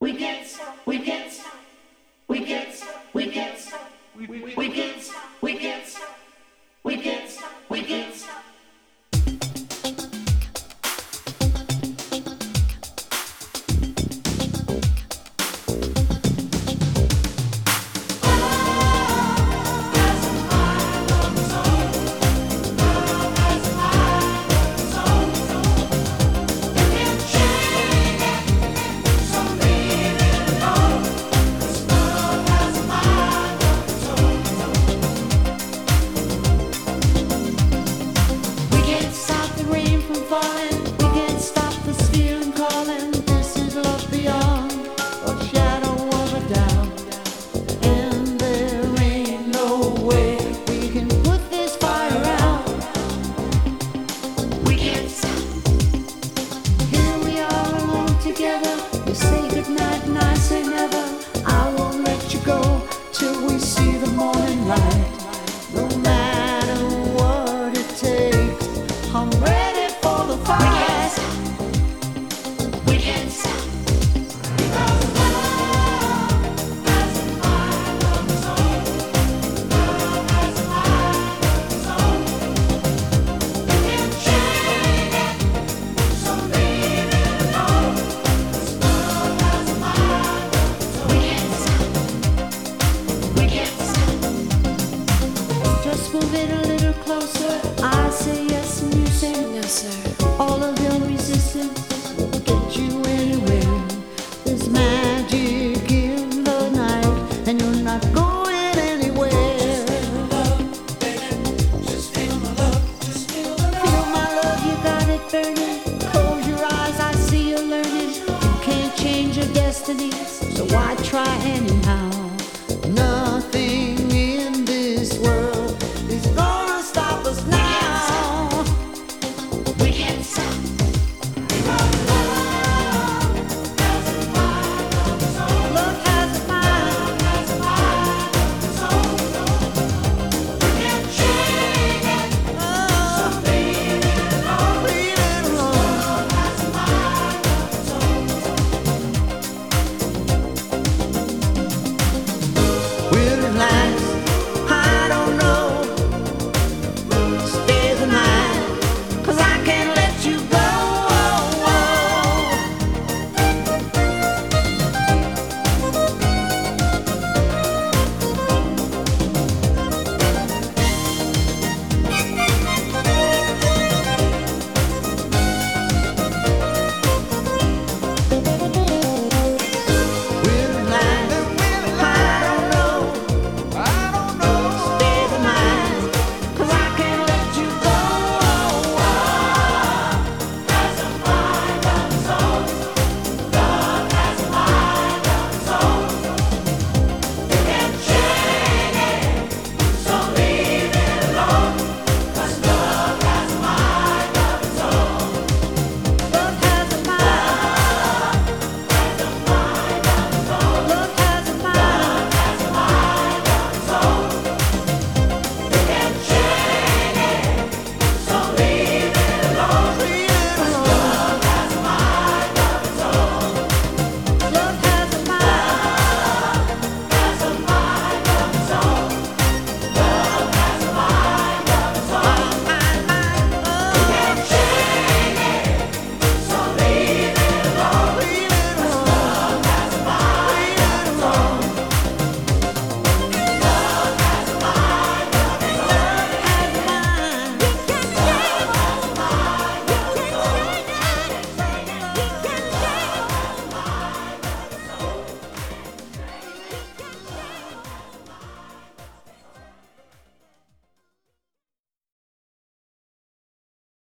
We get, we get, we get, we get, we get, we get, we get, we get. We say goodnight and I say never. I won't let you go till we see the morning light. No matter what it takes, I'm ready for the fight. We can stop. Move it a little closer. I say yes and you say no, sir. All of your resistance will get you anywhere. There's magic in the night, and you're not going anywhere. Just feel my love, just feel the love. Feel my love, you got it burning. Close your eyes, I see you learning. You can't change your destiny, so why try anyhow? No.